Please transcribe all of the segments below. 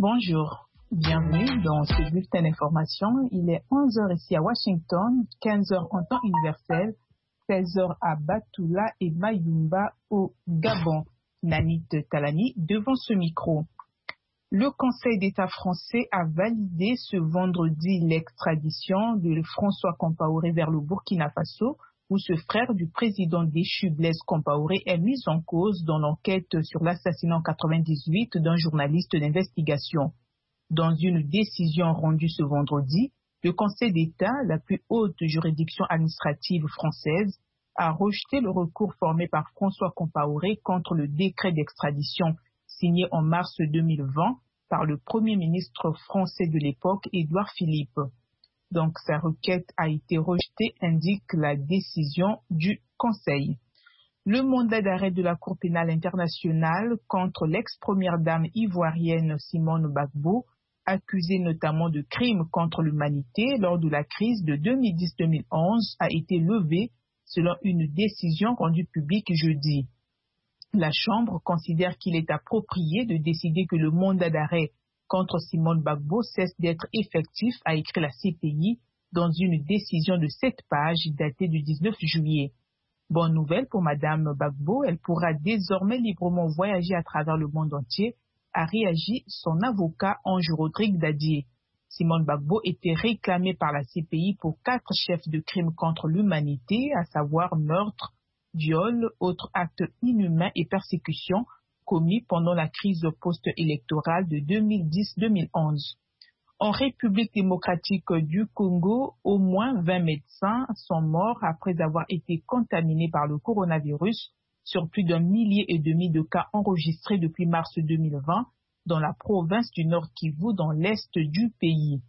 Bonjour, bienvenue dans ce bulletin d'information. Il est 11 h ici à Washington, 15 h en temps universel, 16 h à Batula et Mayumba au Gabon. Nanit Talani devant ce micro. Le Conseil d'État français a validé ce vendredi l'extradition de François Compaoré vers le Burkina Faso, où ce frère du président déchu Blaise Compaoré est mis en cause dans l'enquête sur l'assassinat en 98 d'un journaliste d'investigation. Dans une décision rendue ce vendredi, le Conseil d'État, la plus haute juridiction administrative française, a rejeté le recours formé par François Compaoré contre le décret d'extradition signé en mars 2020 par le Premier ministre français de l'époque, Édouard Philippe. Donc, sa requête a été rejetée, indique la décision du Conseil. Le mandat d'arrêt de la Cour pénale internationale contre l'ex-première dame ivoirienne Simone Gbagbo, accusée notamment de crimes contre l'humanité lors de la crise de 2010-2011, a été levé selon une décision rendue publique jeudi. La Chambre considère qu'il est approprié de décider que le mandat d'arrêt contre Simone Gbagbo cesse d'être effectif, a écrit la CPI dans une décision de 7 pages datée du 19 juillet. Bonne nouvelle pour Madame Gbagbo, elle pourra désormais librement voyager à travers le monde entier, a réagi son avocat Ange-Rodrigue Dadier. Simone Gbagbo était réclamée par la CPI pour 4 chefs de crimes contre l'humanité, à savoir meurtre, viol, autres actes inhumains et persécutions commis pendant la crise post-électorale de 2010-2011. En République démocratique du Congo, au moins 20 médecins sont morts après avoir été contaminés par le coronavirus sur plus d'1,5 million de cas enregistrés depuis mars 2020 dans la province du Nord Kivu dans l'est du pays.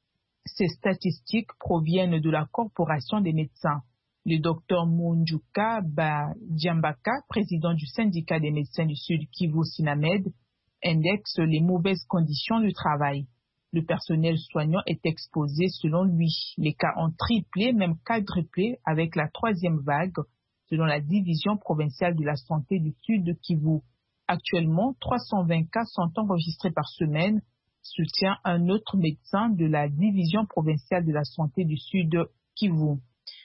Ces statistiques proviennent de la Corporation des médecins. Le docteur Mounjouka Diambaka, président du syndicat des médecins du Sud Kivu Sinamed, indexe les mauvaises conditions de travail. Le personnel soignant est exposé selon lui. Les cas ont triplé, même quadruplé avec la 3e vague, selon la division provinciale de la santé du Sud Kivu. Actuellement, 320 cas sont enregistrés par semaine, soutient un autre médecin de la division provinciale de la santé du Sud Kivu.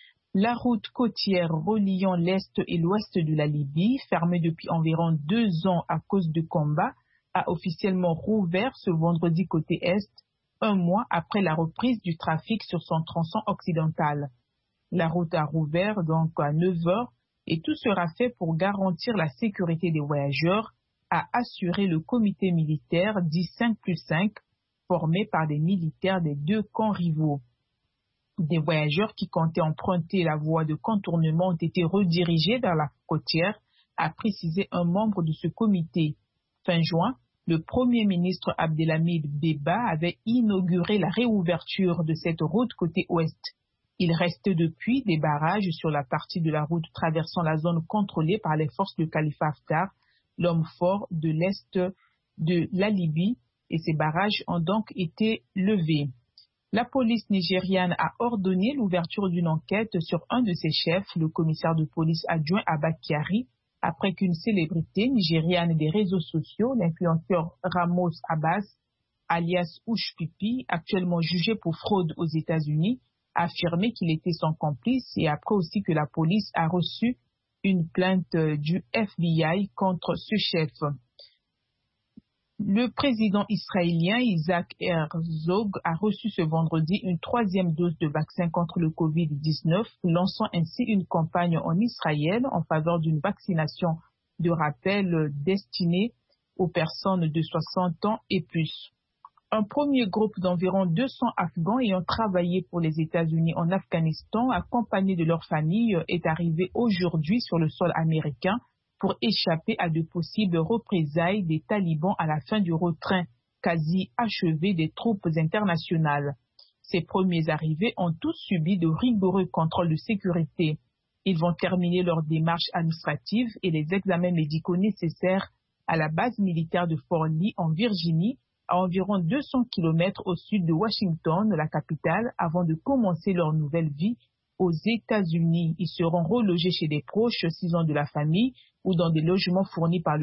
La route côtière reliant l'Est et l'Ouest de la Libye, fermée depuis environ 2 ans à cause de combats, a officiellement rouvert ce vendredi côté Est, 1 mois après la reprise du trafic sur son tronçon occidental. La route a rouvert donc à 9 h et tout sera fait pour garantir la sécurité des voyageurs, a assuré le comité militaire dit 5+5, formé par des militaires des 2 camps rivaux. Des voyageurs qui comptaient emprunter la voie de contournement ont été redirigés vers la côtière, a précisé un membre de ce comité. Fin juin, le Premier ministre Abdelhamid Beba avait inauguré la réouverture de cette route côté ouest. Il reste depuis des barrages sur la partie de la route traversant la zone contrôlée par les forces de Khalifa Haftar, l'homme fort de l'est de la Libye, et ces barrages ont donc été levés. La police nigériane a ordonné l'ouverture d'une enquête sur un de ses chefs, le commissaire de police adjoint Abba Kyari, après qu'une célébrité nigériane des réseaux sociaux, l'influenceur Ramos Abbas, alias Oushpipi, actuellement jugé pour fraude aux États-Unis, a affirmé qu'il était son complice et après aussi que la police a reçu une plainte du FBI contre ce chef. Le président israélien Isaac Herzog a reçu ce vendredi une 3e dose de vaccin contre le Covid-19, lançant ainsi une campagne en Israël en faveur d'une vaccination de rappel destinée aux personnes de 60 ans et plus. Un premier groupe d'environ 200 Afghans ayant travaillé pour les États-Unis en Afghanistan, accompagnés de leur famille, est arrivé aujourd'hui sur le sol américain pour échapper à de possibles représailles des talibans à la fin du retrait quasi achevé des troupes internationales. Ces premiers arrivés ont tous subi de rigoureux contrôles de sécurité. Ils vont terminer leur démarche administrative et les examens médicaux nécessaires à la base militaire de Fort Lee en Virginie, à environ 200 km au sud de Washington, la capitale, avant de commencer leur nouvelle vie aux États-Unis. Ils seront relogés chez des proches, 6 ans de la famille, ou dans des logements fournis par